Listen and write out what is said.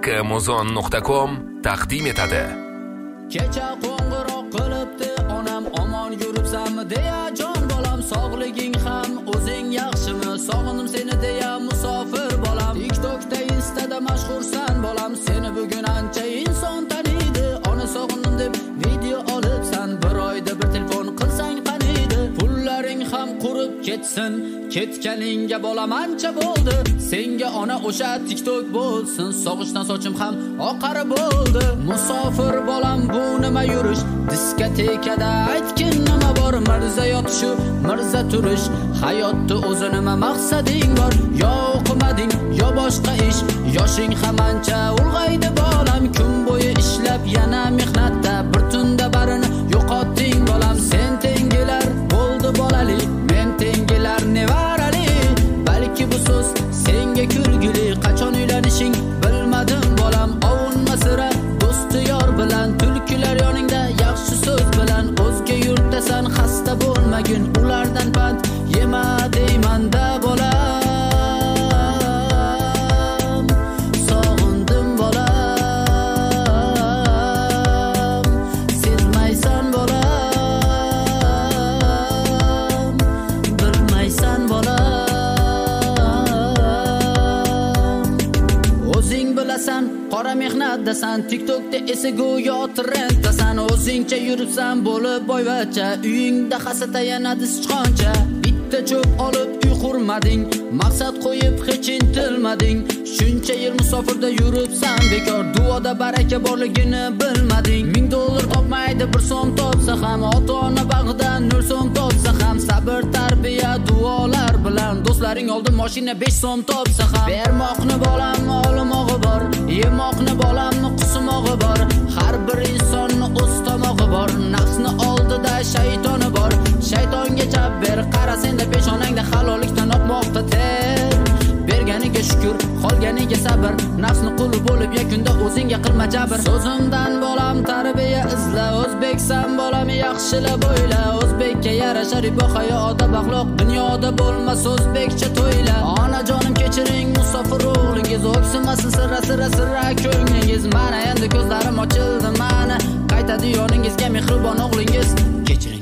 Amazon.com taqdim etadi. Kecha qo'ng'iroq qilibdi onam, omon yuribsanmi deya jon bolam, sog'liging ham o'zing yaxshimi, sog'indim seni deya musofir bolam. TikTokda Instada mashhursan bolam, seni bugun ancha inson taniydi. Ona sog'indim deb video olibsan, bir oyda bir telefon qilsang qaniydi. Pullaring ham qurib ketsin, ketganingga bolam ancha bo'ldi. Senga ona o'sha TikTok bo'lsin, sog'ishdan sochim ham oqara bo'ldi. Musofir bolam bu nima yurish, diskotekada aytgin nima bor, mirza yotish, mirza turish, hayotda o'zi nima maqsading bor? Yo o'qimading, yo boshqa ish, yoshing ham ancha ulg'aydi bolam, kun bo'yi ishlab yana mehnatda, bir tunda barini yo'qotding bolam. Sen tengilar bo'ldi bolali, men tengilar nevarali, balki bu so'z senga kulgili. Qachon uylanishing bilmadim bolam, ovunma sira do'sti yor bilan, tulkilar yoningda yaxshi so'z bilan. O'zga yurtdasan xasta bo'lmagin, ulardan pand yema deymanda bolam. Sog'indim bolam, sezmaysan bolam, bilmaysan bolam. O'zing bilasan, qora mehnatdasan, TikTokda esa go'yo trenddasan. O'zingcha yuribsan bo'lib boyvacha, uyingda hasata yanadi sichqoncha. Bitta cho'p olib uy qurmading, maqsad qo'yib hech intilmading. Shuncha yil musofirda yuribsan bekor, duoda baraka borligini bilmading. $1000 topmaydi bir so'm topsa ham, ota-ona bag'idan 0 so'm topsa ham, sabr tarbiya duolar bilan do'stlaring oldi mashina 5 so'm topsa ham. Bermoqni bolam olmog'i bor, yemoqni bolamni qusmog'i bor. Har bir insonni o'z tomog'i bor, nafsni oldida shaytoni bor. Shaytonga jab ber, qara senda peshonangda halollikdan otmoqda ter. Berganiga shukr, qolganiga sabr, nafsni quli bo'lib yakunda o'zingga qilma jabr. So'zimdan bolam tarbiya izla, o'zbeksan bolam yaxshilab o'yla. O'zbekka yarasha ribo hayo odab axloq, dunyoda bo'lmas o'zbekcha to'yla. Onajonim kechiring musofir o'g'lingiz, o'ksinmasin sirra ko'nglingiz. Mana endi ko'zlarim ochildi, mana qaytadi yoningizga mehribon o'g'lingiz. Kechiring.